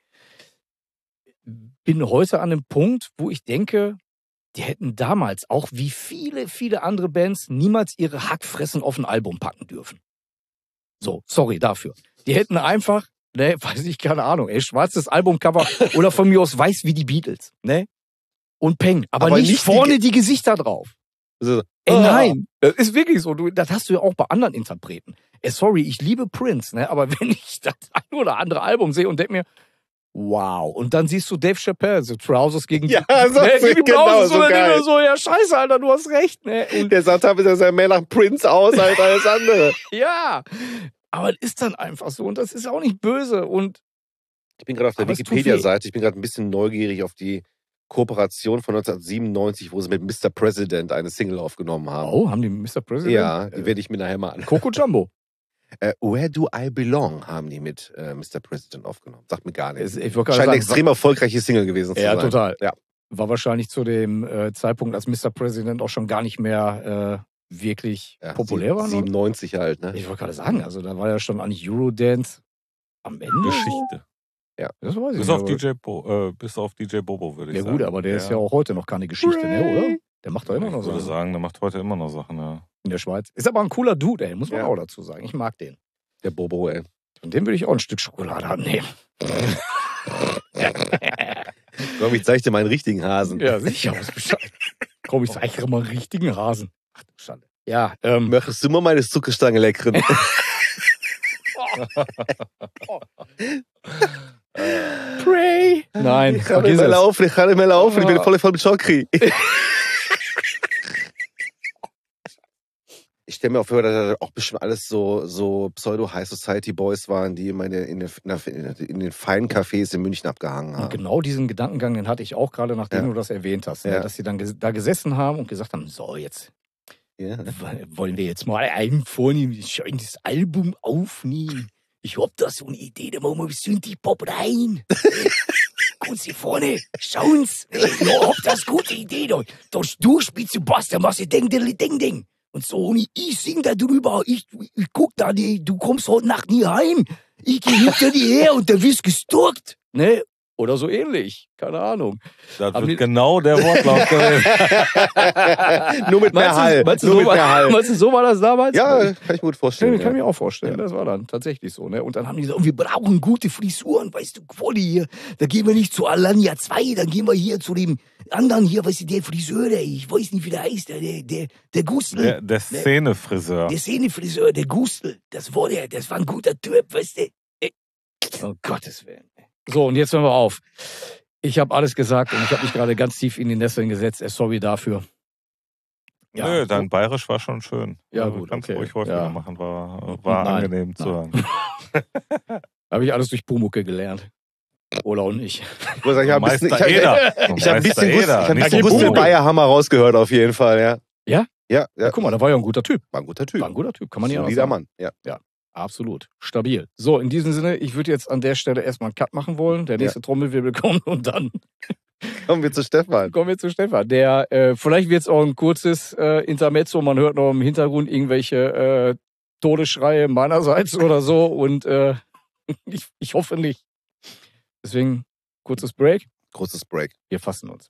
bin heute an einem Punkt, wo ich denke, die hätten damals, auch wie viele, viele andere Bands, niemals ihre Hackfressen auf ein Album packen dürfen. So, sorry dafür. Die hätten einfach, ne, weiß ich, keine Ahnung, schwarzes Albumcover oder von mir aus weiß wie die Beatles, ne? Und Peng. Aber nicht vorne die Gesichter drauf. So. Nein, das ist wirklich so. Das hast du ja auch bei anderen Interpreten. Sorry, ich liebe Prince, ne? Aber wenn ich das ein oder andere Album sehe und denke mir, wow. Und dann siehst du Dave Chappelle, so Trousers gegen ja, genau, so geil. So, ja, scheiße, Alter, du hast recht. Ne? Und der sagt, er sah mehr nach Prince aus als alles andere. Ja, aber es ist dann einfach so. Und das ist auch nicht böse. Und ich bin gerade auf der Wikipedia-Seite, ich bin gerade ein bisschen neugierig auf die Kooperation von 1997, wo sie mit Mr. President eine Single aufgenommen haben. Oh, haben die Mr. President? Ja, die werde ich mir nachher mal an. Coco Jumbo. Where Do I Belong haben die mit Mr. President aufgenommen. Sagt mir gar nichts. Scheint eine extrem erfolgreiche Single gewesen zu sein. Ja, total. Ja. War wahrscheinlich zu dem Zeitpunkt, als Mr. President auch schon gar nicht mehr wirklich populär war. 97 halt, ne? Ich wollte gerade sagen, also da war ja schon eigentlich Eurodance am Ende. Geschichte. Ja. Das weiß ich bis auf DJ Bobo, würde ich sagen. Ja gut, aber der ist ja auch heute noch keine Geschichte, ne, oder? Der macht doch immer noch Sachen. Ich würde sagen, der macht heute immer noch Sachen, ja. In der Schweiz. Ist aber ein cooler Dude, ey, muss man auch dazu sagen. Ich mag den. Der Bobo, ey. Und dem würde ich auch ein Stück Schokolade abnehmen. Komm, ich zeig dir meinen richtigen Hasen. Ja, sicher. Komm, ich zeig dir mal einen richtigen Hasen. Ach du Schande. Ja, möchtest du mal meine Zuckerstange leckern? Pray! Nein, ich kann nicht mehr laufen, ich bin voll mit Chokri. Ich stelle mir auch vor, dass das auch bestimmt alles so Pseudo-High-Society-Boys waren, die immer in den feinen Cafés in München abgehangen haben. Und genau diesen Gedankengang, den hatte ich auch gerade, nachdem du das erwähnt hast. Ja. Dass sie dann da gesessen haben und gesagt haben, so jetzt wollen wir jetzt mal ein schönes Album aufnehmen. Ich hab da so eine Idee, da machen wir Synthie-Pop rein. Kommen Sie vorne, schauen's. Ja, hab das gute Idee. Da spielst du Bass, da machst du Ding. Und so, und ich sing da drüber, ich guck da, du kommst heute Nacht nie heim. Ich geh hinter dir her und da wirst gestalkt. Ne? Oder so ähnlich. Keine Ahnung. Das wird genau der Wortlaut gewesen. Nur mit mehr Hall. Meinst du, so war das damals? Ja, kann ich mir gut vorstellen. Kann ich mir auch vorstellen. Ja. Das war dann tatsächlich so. Ne? Und dann haben die gesagt, wir brauchen gute Frisuren, weißt du, Quali hier. Da gehen wir nicht zu Alanya 2, dann gehen wir hier zu dem anderen hier, weißt du, der Friseur, ich weiß nicht, wie der heißt, der Gustl. Der Szenefriseur. Der Szenefriseur, der Gustl. Das war ein guter Typ, weißt du. Oh Gottes Willen. So, und jetzt hören wir auf. Ich habe alles gesagt und ich habe mich gerade ganz tief in die Nesseln gesetzt. Sorry dafür. Ja. Nö, dein Bayerisch war schon schön. Ja, gut. Kannst du ruhig häufiger machen. War angenehm zu hören. Habe ich alles durch Pumucke gelernt. Oder auch nicht. Ich habe ein bisschen Gustl Bayerhammer rausgehört, auf jeden Fall, ja. Ja? Ja. Guck mal, da war ja ein guter Typ. War ein guter Typ. Kann man nicht anders sagen. Mann, ja. Absolut. Stabil. So, in diesem Sinne, ich würde jetzt an der Stelle erstmal einen Cut machen wollen. Der nächste Trommelwirbel kommt und dann kommen wir zu Stefan. Der, vielleicht wird es auch ein kurzes Intermezzo. Man hört noch im Hintergrund irgendwelche Todesschreie meinerseits oder so. Und ich hoffe nicht. Deswegen, kurzes Break. Wir fassen uns.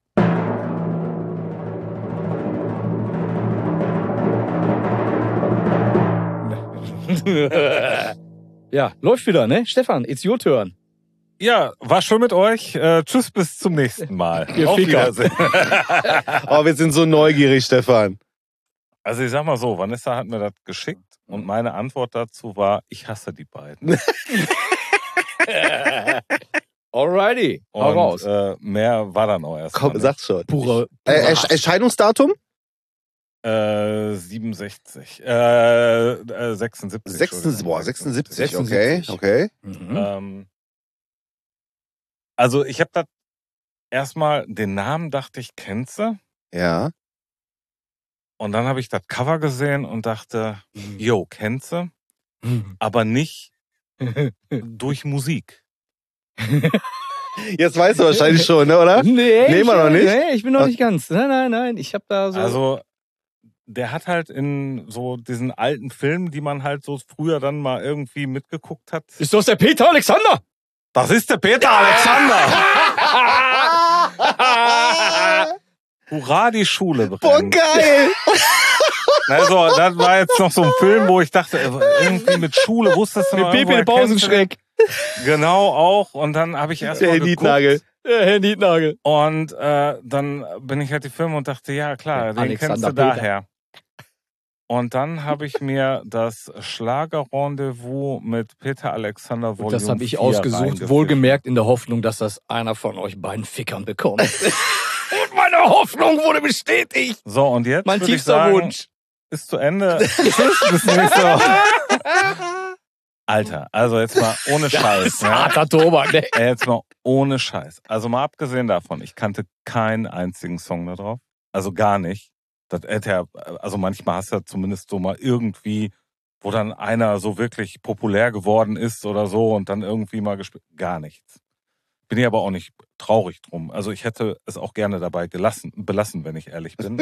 Ja, läuft wieder, ne? Stefan, it's your turn. Ja, war schön mit euch. Tschüss, bis zum nächsten Mal. Auf Wiedersehen. Oh, wir sind so neugierig, Stefan. Also ich sag mal so, Vanessa hat mir das geschickt und meine Antwort dazu war, ich hasse die beiden. Alrighty, hau raus. Mehr war dann auch erst. Komm, sag's schon. Pure Erscheinungsdatum? 67. 76. 76, okay. Mhm. Also ich habe da erstmal den Namen, dachte ich, kennst du? Ja. Und dann habe ich das Cover gesehen und dachte, yo, kennst du? Aber nicht durch Musik. Jetzt weißt du wahrscheinlich schon, ne, oder? Nee, Nehmen wir noch nicht? Nee, ich bin noch nicht ganz. Nein. Ich habe da so... Also der hat halt in so diesen alten Filmen, die man halt so früher dann mal irgendwie mitgeguckt hat. Ist das der Peter Alexander? Das ist der Peter Alexander! Hurra, die Schule brennt. Boah, geil! Also, das war jetzt noch so ein Film, wo ich dachte, irgendwie mit Schule wusstest du noch Mit Pepe den Pausenschreck. Genau auch. Und dann habe ich erst Der mal Nietnagel. Der Herr Nietnagel. und dann bin ich halt die Filme und dachte, ja klar, den Alexander kennst du Peter. daher. Und dann habe ich mir das Schlagerrendezvous mit Peter Alexander Volume Das habe ich 4 ausgesucht, reingefischt. wohlgemerkt in der Hoffnung, dass das einer von euch beiden Fickern bekommt. Und meine Hoffnung wurde bestätigt. So, und jetzt Mein würde ich tiefster sagen, Wunsch. ist zu Ende. Tschüss, bis nächste Woche. Alter, also jetzt mal ohne Scheiß. Ne? Harter Tobak, ne? Jetzt mal ohne Scheiß. Also mal abgesehen davon, ich kannte keinen einzigen Song da drauf. Also gar nicht. Das hätte ja, also manchmal hast du ja zumindest so mal irgendwie, wo dann einer so wirklich populär geworden ist oder so und dann irgendwie mal gespielt. Gar nichts. Bin ich aber auch nicht traurig drum. Also ich hätte es auch gerne dabei belassen, wenn ich ehrlich bin.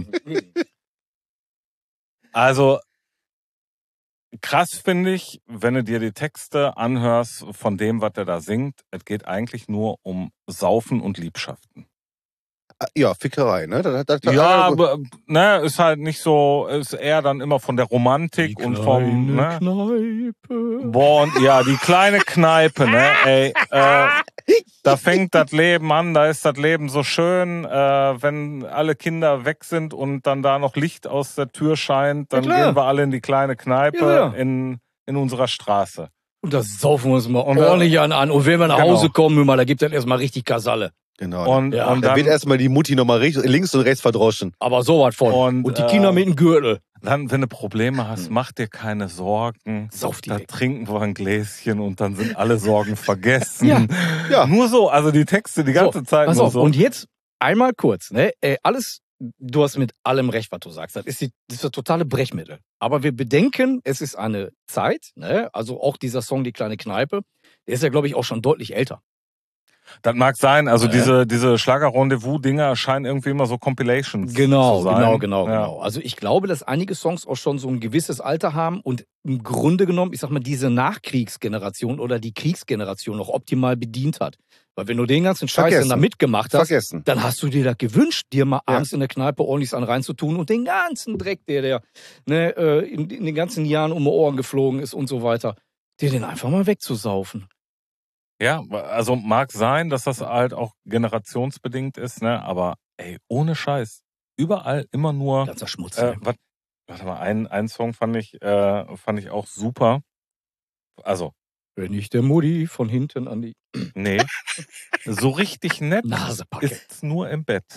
Also krass finde ich, wenn du dir die Texte anhörst von dem, was er da singt, es geht eigentlich nur um Saufen und Liebschaften. Ja, Fickerei, ne? Ja, aber ne, ist halt nicht so, ist eher dann immer von der Romantik und vom, ne? Kneipe. Boah, und ja, die kleine Kneipe, ne? Ey, da fängt das Leben an, da ist das Leben so schön, wenn alle Kinder weg sind und dann da noch Licht aus der Tür scheint, dann Ja, gehen wir alle in die kleine Kneipe Ja. in unserer Straße. Und das saufen wir uns mal Und ordentlich an. Und wenn wir nach Genau. Hause kommen, da gibt es erstmal richtig Kasalle. Genau. Und, Ja. und Da dann, wird erstmal die Mutti nochmal links und rechts verdroschen. Aber sowas von. Und die Kinder mit dem Gürtel. dann, wenn du Probleme hast, mach dir keine Sorgen. Sauf die Da weg. trinken wir ein Gläschen und dann sind alle Sorgen vergessen. Ja. Ja. Nur so, also die Texte die ganze Zeit Pass nur auf, so. und jetzt einmal kurz, ne? Alles, du hast mit allem recht, was du sagst. Das ist das totale Brechmittel. Aber wir bedenken, es ist eine Zeit, ne? Also auch dieser Song Die kleine Kneipe, der ist ja, glaube ich, auch schon deutlich älter. Das mag sein, also Ja. diese Schlager-Rendezvous-Dinger scheinen irgendwie immer so Compilations Genau, zu sein. genau. Also ich glaube, dass einige Songs auch schon so ein gewisses Alter haben und im Grunde genommen, ich sag mal, diese Nachkriegsgeneration oder die Kriegsgeneration auch optimal bedient hat. Weil wenn du den ganzen Scheiß Vergessen. dann da mitgemacht hast, Vergessen. dann hast du dir das gewünscht, dir mal Ja. abends in der Kneipe ordentlich an reinzutun und den ganzen Dreck, der ne, in den ganzen Jahren um die Ohren geflogen ist und so weiter, dir den einfach mal wegzusaufen. Ja, also mag sein, dass das halt auch generationsbedingt ist, ne? Aber ey, ohne Scheiß. Überall immer nur. Ganzer Schmutz. Warte mal, einen Song fand ich auch super. Also, Wenn ich der Mutti von hinten an die nee. So richtig nett Nase packe. ist nur im Bett.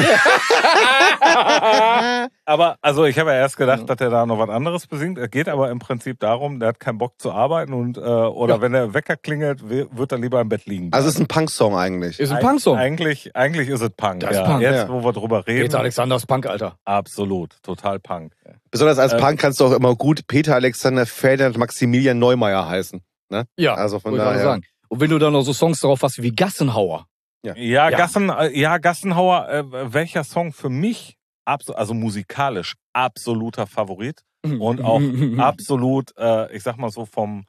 Aber, also ich habe ja erst gedacht, dass er da noch was anderes besingt. Es geht aber im Prinzip darum, der hat keinen Bock zu arbeiten und oder wenn der Wecker klingelt, wird er lieber im Bett liegen. Also es ist ein Punk-Song eigentlich. Ist ein Punksong. Eigentlich ist es Punk. Das ist ja. Punk, Jetzt, ja. wo wir drüber reden. Peter Alexander ist Punk, Alter. Absolut, total Punk. Besonders als Punk kannst du auch immer gut Peter Alexander Ferdinand Maximilian Neumeier heißen. Ne? Ja, Also von wollte ich gerade daher. sagen. Und wenn du dann noch so Songs drauf hast wie Gassenhauer. Ja, Ja. Gassenhauer, welcher Song für mich, also musikalisch, absoluter Favorit und auch absolut, ich sag mal so vom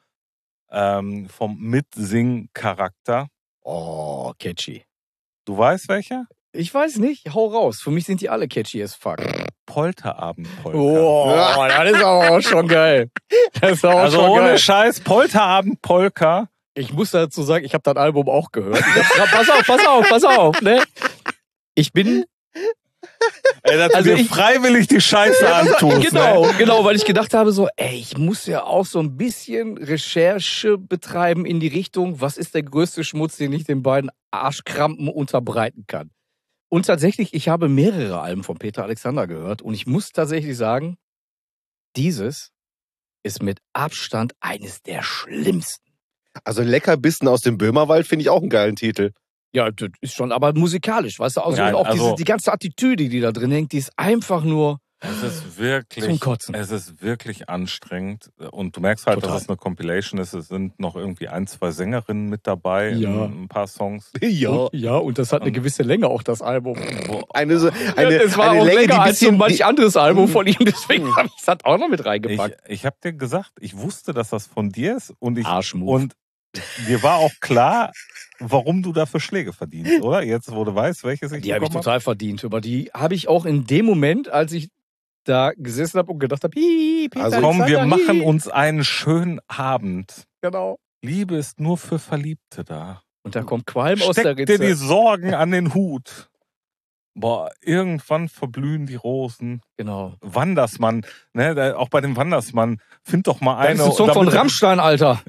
Mitsing-Charakter. Oh, catchy. Du weißt welcher? Ich weiß nicht, hau raus. Für mich sind die alle catchy as fuck. Polterabend-Polka. Oh, das ist aber auch schon geil. Das ist aber Also schon ohne geil. Scheiß, Polterabend-Polka. Ich muss dazu sagen, ich habe das Album auch gehört. Pass auf, ne? Ich bin Ey, dass Also du dir ich- freiwillig die Scheiße antust. Ne? Genau, weil ich gedacht habe so, ey, ich muss ja auch so ein bisschen Recherche betreiben in die Richtung, was ist der größte Schmutz, den ich den beiden Arschkrampen unterbreiten kann. Und tatsächlich, ich habe mehrere Alben von Peter Alexander gehört und ich muss tatsächlich sagen, dieses ist mit Abstand eines der schlimmsten. Also Leckerbissen aus dem Böhmerwald finde ich auch einen geilen Titel. Ja, das ist schon, aber musikalisch, weißt du, also Ja, auch also- die ganze Attitüde, die da drin hängt, die ist einfach nur Es ist zum wirklich, Kotzen. es ist wirklich anstrengend. Und du merkst halt, Total. dass es eine Compilation ist. Es sind noch irgendwie 1, 2 Sängerinnen mit dabei Ja. in ein paar Songs. Und das hat eine gewisse Länge, auch das Album. Eine Es war eine auch Länge, die länger als so bisschen, manch anderes Album von ihm, deswegen habe ich das auch noch mit reingepackt. Ich habe dir gesagt, ich wusste, dass das von dir ist und Arschmove. und dir war auch klar, warum du dafür Schläge verdienst, oder? Jetzt, wo du weißt, welches ich Die habe ich bekommen total verdient. Über die habe ich auch in dem Moment, als ich da gesessen habe und gedacht habe, Pizza Also habe. Komm, wir Alexander, machen uns einen schönen Abend. Genau. Liebe ist nur für Verliebte da. Und da kommt Qualm aus der Steck dir die Ritze. Sorgen an den Hut. Boah, irgendwann verblühen die Rosen. Genau. Wandersmann, ne, auch bei dem Wandersmann, find doch mal Das eine. ist ein Song von damit- Rammstein, Alter.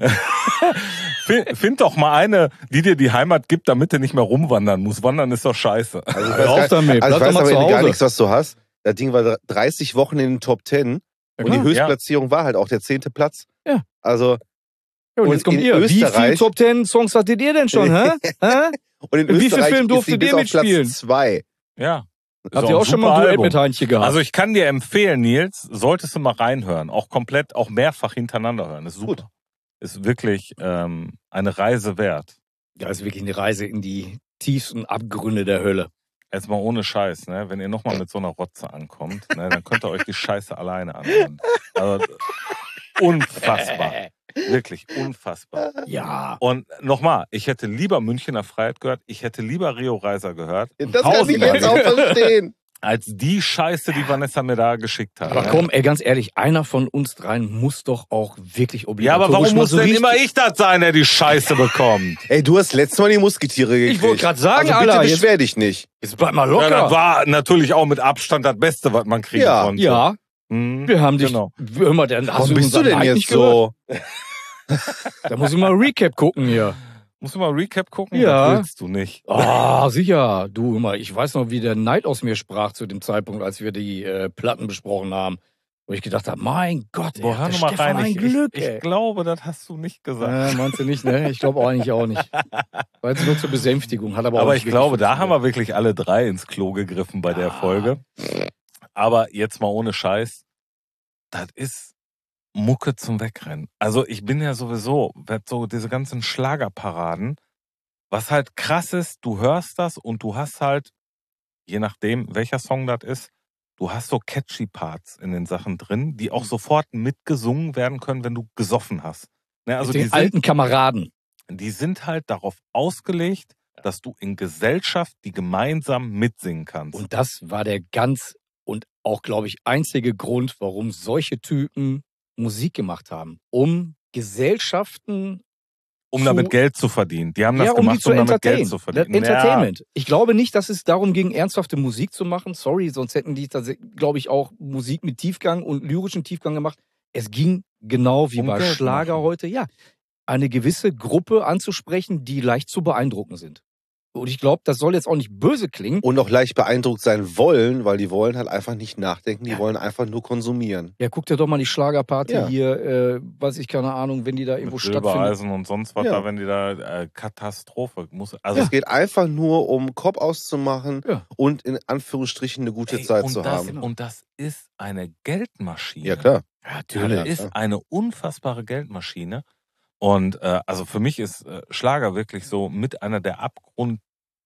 Find doch mal eine, die dir die Heimat gibt, damit du nicht mehr rumwandern musst. Wandern ist doch scheiße. Also ich Hör auf weiß, damit, also ich bleib weiß doch mal am zu Ende gar Hause. nichts, was du hast. Das Ding war 30 Wochen in den Top 10 Ja, und die klar. Höchstplatzierung war halt auch der 10. Platz. Ja. Also Ja, und Und jetzt kommt in ihr. Wie viele Österreich- Top 10 Songs hattet ihr denn schon, hä? Hä? und in In wie vielen Österreich Filmen ist durftet sie bis ihr auf mitspielen? Platz 2. Ja. Ist Habt auch ihr ein auch schon mal super ein Duett Album. mit Heinche gehabt? Also ich kann dir empfehlen, Nils, solltest du mal reinhören. Auch komplett, auch mehrfach hintereinander hören. Ist super. Gut. Ist wirklich eine Reise wert. ja, ist wirklich eine Reise in die tiefsten Abgründe der Hölle. Jetzt mal ohne Scheiß, ne? Wenn ihr nochmal mit so einer Rotze ankommt, ne, dann könnt ihr euch die Scheiße alleine anhören. Also, unfassbar. Wirklich unfassbar. Ja. Und nochmal, ich hätte lieber Münchner Freiheit gehört, ich hätte lieber Rio Reiser gehört, Das kann ich tausendmal jetzt auch verstehen. als die Scheiße, die Vanessa mir da geschickt hat. Aber ne? komm, ey, ganz ehrlich, einer von uns dreien muss doch auch wirklich Ja, obligatorisch aber warum mal muss so denn richtig- immer ich das sein, der die Scheiße bekommt? Ey, du hast letztes Mal die Musketiere gekriegt. Ich wollte gerade sagen, also bitte Alter, jetzt, beschwer dich nicht. jetzt bleib mal Ja, locker. das war natürlich auch mit Abstand das Beste, was man kriegen Ja. konnte. Ja, Mhm. wir haben dich. Genau. Hör mal, dann hast Warum bist du unseren denn Hype jetzt nicht gehört? so? Da muss ich mal Recap gucken hier. Musst du mal Recap gucken? Ja. Das willst du nicht. Ah, sicher. Du, hör mal, ich weiß noch, wie der Neid aus mir sprach zu dem Zeitpunkt, als wir die Platten besprochen haben. Wo ich gedacht habe, mein Gott, ey, Boah, hör der noch mal Stefan rein. ein Glück, ich ey. glaube, das hast du nicht gesagt. Meinst du nicht, ne? Ich glaube eigentlich auch nicht. War jetzt nur zur Besänftigung. Hat aber auch Aber nicht ich glaube, wirklich da haben funktioniert. wir wirklich alle drei ins Klo gegriffen bei der Ja. Folge. Aber jetzt mal ohne Scheiß, das ist Mucke zum Wegrennen. Also ich bin ja sowieso, so diese ganzen Schlagerparaden, was halt krass ist, du hörst das und du hast halt, je nachdem, welcher Song das ist, du hast so catchy Parts in den Sachen drin, die auch sofort mitgesungen werden können, wenn du gesoffen hast. Ne, also Mit den alten Kameraden. die sind halt darauf ausgelegt, dass du in Gesellschaft die gemeinsam mitsingen kannst. Und das war der ganz und auch, glaube ich, einzige Grund, warum solche Typen Musik gemacht haben. Um Gesellschaften um damit Geld zu verdienen. Die haben das um die gemacht, zu um damit entertainen. Geld zu verdienen. Entertainment. Ich glaube nicht, dass es darum ging, ernsthafte Musik zu machen. Sorry, sonst hätten die, glaube ich, auch Musik mit Tiefgang und lyrischen Tiefgang gemacht. Es ging genau wie Um bei Geld Schlager machen. heute, ja, eine gewisse Gruppe anzusprechen, die leicht zu beeindrucken sind. Und ich glaube, das soll jetzt auch nicht böse klingen. Und auch leicht beeindruckt sein wollen, weil die wollen halt einfach nicht nachdenken, die Ja. wollen einfach nur konsumieren. Ja, guck dir doch mal die Schlagerparty Ja. hier, weiß ich, keine Ahnung, wenn die da irgendwo Mit stattfindet. Silbereisen und sonst was Ja. da, wenn die da Katastrophe muss. Also Es geht einfach nur um Kopf auszumachen Ja. und in Anführungsstrichen eine gute ey, Zeit und zu das, haben. Und das ist eine Geldmaschine. Ja, klar. Ja, Das Ja, ist eine unfassbare Geldmaschine. Und also für mich ist Schlager wirklich so mit einer der abgrundtief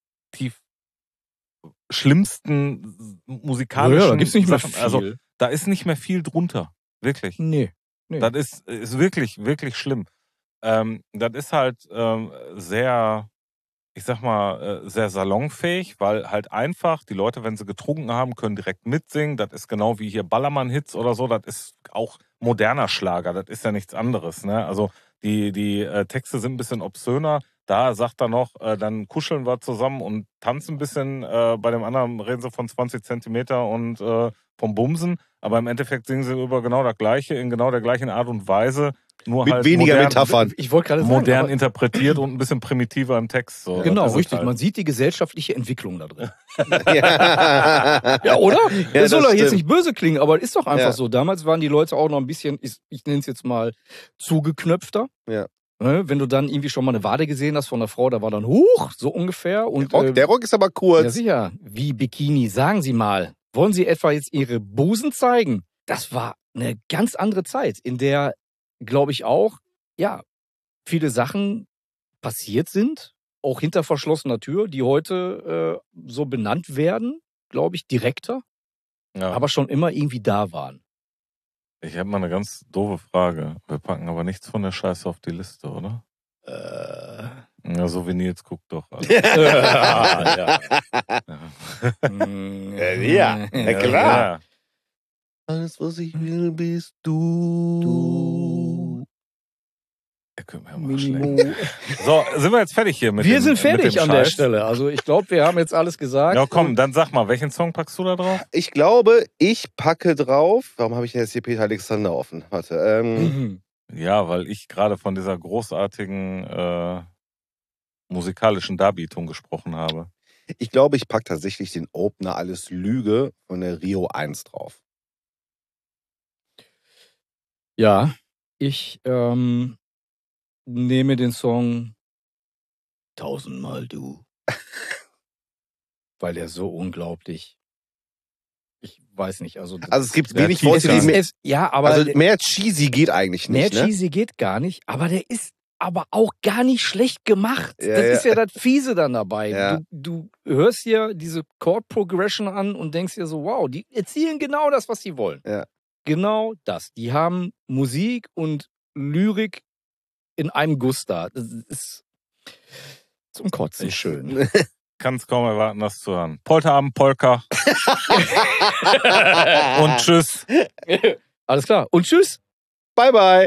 schlimmsten musikalischen Ja, da gibt's nicht mehr Sachen. viel. Also da ist nicht mehr viel drunter. Wirklich. Nee. Das ist wirklich, wirklich schlimm. Das ist halt sehr, ich sag mal, sehr salonfähig, weil halt einfach die Leute, wenn sie getrunken haben, können direkt mitsingen. Das ist genau wie hier Ballermann-Hits oder so. Das ist auch moderner Schlager. Das ist ja nichts anderes. Ne? Also die Texte sind ein bisschen obszöner. Da sagt er noch, dann kuscheln wir zusammen und tanzen ein bisschen. Bei dem anderen reden sie von 20 Zentimeter und vom Bumsen. Aber im Endeffekt singen sie über genau das Gleiche, in genau der gleichen Art und Weise. Nur Mit halt weniger modern, Metaphern. Ich wollte gerade sagen, modern aber- interpretiert und ein bisschen primitiver im Text. So. Genau, Das ist es richtig. halt. Man sieht die gesellschaftliche Entwicklung da drin. ja. Ja, oder? Ja, das soll das doch jetzt stimmt. nicht böse klingen, aber ist doch einfach Ja. so. Damals waren die Leute auch noch ein bisschen, ich nenne es jetzt mal, zugeknöpfter. Ja. Wenn du dann irgendwie schon mal eine Wade gesehen hast von einer Frau, da war dann hoch, so ungefähr. Und, Der Rock ist aber ja kurz. sicher, wie Bikini, sagen Sie mal. Wollen Sie etwa jetzt Ihre Busen zeigen? Das war eine ganz andere Zeit, in der, glaube ich auch, ja, viele Sachen passiert sind, auch hinter verschlossener Tür, die heute so benannt werden, glaube ich, direkter, Ja. aber schon immer irgendwie da waren. Ich habe mal eine ganz doofe Frage. Wir packen aber nichts von der Scheiße auf die Liste, oder? Ja, so wie Nils guckt doch. Also. Ja. Ja, na klar. Ja. Alles, was ich will, bist du. Ihr könnt mir mal schlecht. So, sind wir jetzt fertig hier mit Wir dem, sind mit fertig dem an der Scheiß? Stelle. Also ich glaube, wir haben jetzt alles gesagt. Ja, komm, dann sag mal, welchen Song packst du da drauf? Ich glaube, ich packe drauf. Warum habe ich denn jetzt hier Peter Alexander offen? Warte. Ja, weil ich gerade von dieser großartigen musikalischen Darbietung gesprochen habe. Ich glaube, ich packe tatsächlich den Opener Alles Lüge von der Rio 1 drauf. Ja, ich nehme den Song Tausendmal du. Weil der so unglaublich. Ich weiß nicht, also Also es gibt Der wenig Titel Worte, ist die mehr, ja, aber also mehr cheesy geht eigentlich mehr nicht, ne? cheesy geht gar nicht, aber der ist aber auch gar nicht schlecht gemacht. Ja, das ja. ist ja das Fiese dann dabei. Ja. Du hörst hier diese Chord Progression an und denkst dir so, wow, die erzielen genau das, was sie wollen. Ja. Genau das. Die haben Musik und Lyrik in einem Guss da. Das ist zum Kotzen schön. Kann es kaum erwarten, das zu hören. Polterabend, Polka. Und tschüss. Alles klar. Und tschüss. Bye, bye.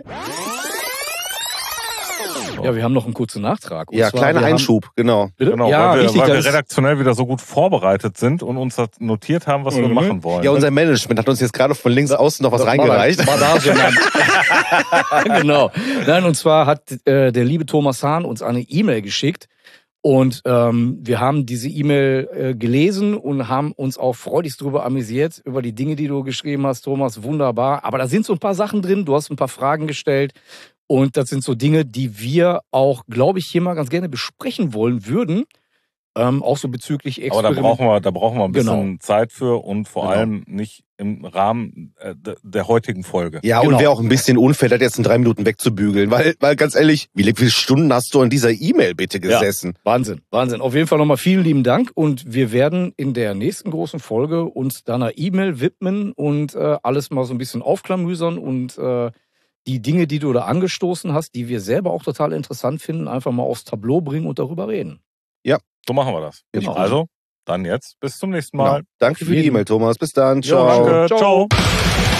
Ja, wir haben noch einen kurzen Nachtrag. Und Ja, zwar, kleiner wir haben- Einschub, genau. Bitte? Genau, ja, weil richtig. wir das ist- redaktionell wieder so gut vorbereitet sind und uns das notiert haben, was wir Mhm. machen wollen. Ja, unser Management hat uns jetzt gerade von links außen noch was reingereicht. War da so genau. Nein, und zwar hat der liebe Thomas Hahn uns eine E-Mail geschickt. Und wir haben diese E-Mail gelesen und haben uns auch freudigst drüber amüsiert, über die Dinge, die du geschrieben hast, Thomas. Wunderbar. Aber da sind so ein paar Sachen drin. Du hast ein paar Fragen gestellt. Und das sind so Dinge, die wir auch, glaube ich, hier mal ganz gerne besprechen wollen würden. Auch so bezüglich Aber da Experiment. brauchen wir ein bisschen Genau. Zeit für und vor Genau. allem nicht im Rahmen der heutigen Folge. Ja, Genau. und wäre auch ein bisschen unfair, das jetzt in 3 Minuten wegzubügeln. Weil ganz ehrlich, wie viele Stunden hast du an dieser E-Mail bitte Ja. gesessen? Wahnsinn, Wahnsinn. Auf jeden Fall nochmal vielen lieben Dank. Und wir werden in der nächsten großen Folge uns deiner E-Mail widmen und alles mal so ein bisschen aufklamüsern und die Dinge, die du da angestoßen hast, die wir selber auch total interessant finden, einfach mal aufs Tableau bringen und darüber reden. So machen wir das. Genau. Also, dann jetzt. Bis zum nächsten Mal. Genau. Danke für die Jeden. E-Mail, Thomas. Bis dann. Ja, Ciao. Danke. Ciao. Ciao.